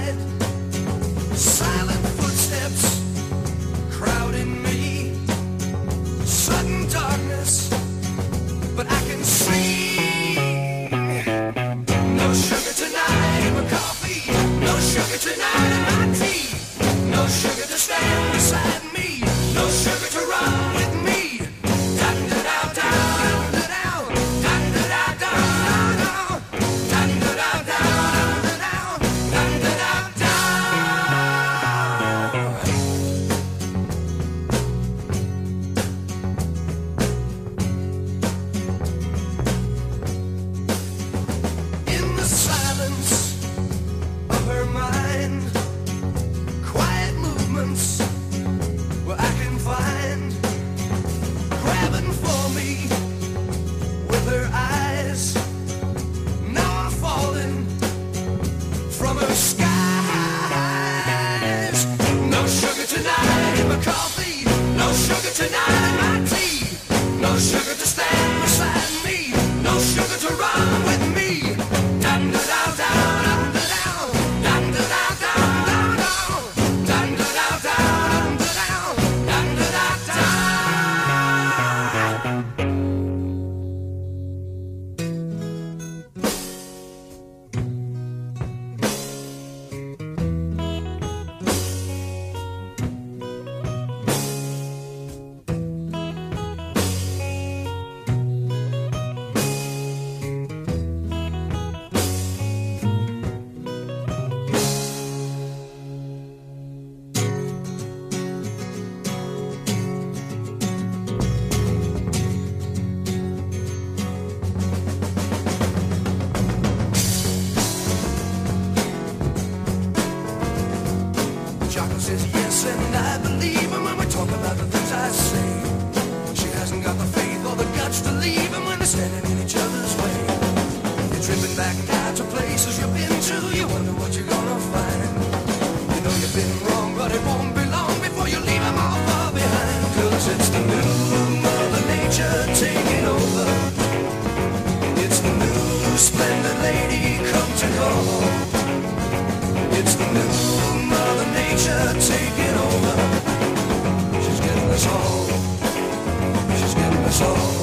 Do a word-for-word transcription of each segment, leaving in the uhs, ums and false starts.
night. Silent footsteps crowding me. Sudden darkness, but I can see. No sugar tonight in my coffee. No sugar tonight in my tea. No sugar to stand beside me. No sugar to run with me. Where I can find, grabbing for me with her eyes. Now I'm falling from her skies. No sugar tonight in my coffee. No sugar tonight in my tea. No sugar to stand beside me. No sugar to run with me. Dun da da da da da down. Dun da da da da down. Dun da da da. Chocolate says yes, and I believe him when we talk about the things I say. She hasn't got the faith or the guts to leave him when they're standing in each other's way. You're tripping back now to places you've been to. You wonder what you're gonna find. You know you've been wrong, but it won't be long before you leave him all far behind. Cause it's the new Mother Nature taking over. It's the new splendid lady come to call. It's the new Mother Nature taking over. She's getting us all. She's getting us all.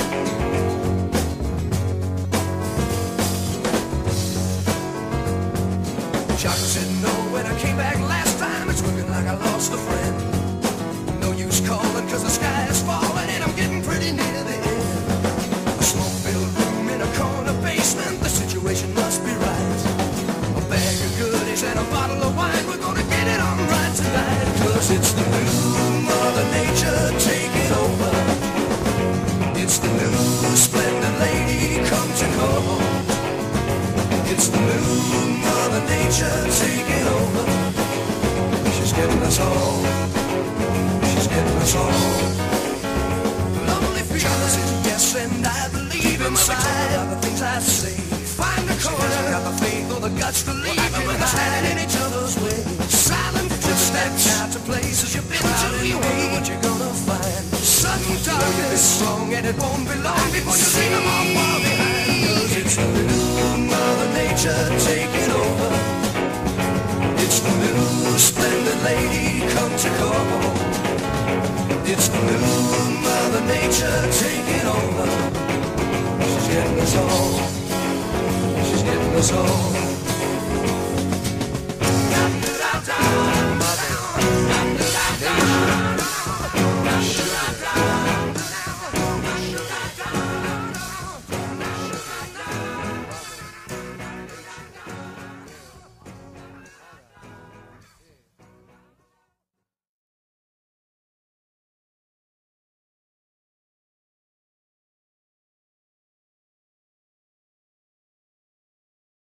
Chocolate said no when I came back last time. It's looking like I lost a friend. No use calling cause the sky is falling and I'm getting pretty near the end. A smoke-filled room in a corner basement. The situation must be right. A bag of goodies and a bottle of wine. We're gonna get it on right tonight. Cause it's the new Mother Nature taking over. It's the new splendid lady come to call. It's the new Mother Nature taking over. She's getting us all. She's getting us all. Lonely feelings, yes, and I believe inside the things I say. Find a corner, got the faith or the guts to leave them when they're standing in each other's way. Silent footsteps out to places you've been to. You wonder what you're gonna find. Sudden darkness, you'll be strong and it won't be long before you leave them all far behind. Cause it's the new Mother Nature taking over. It's the new splendid lady come to call. It's the new Mother Nature taking over. She's getting us all. She's getting us all.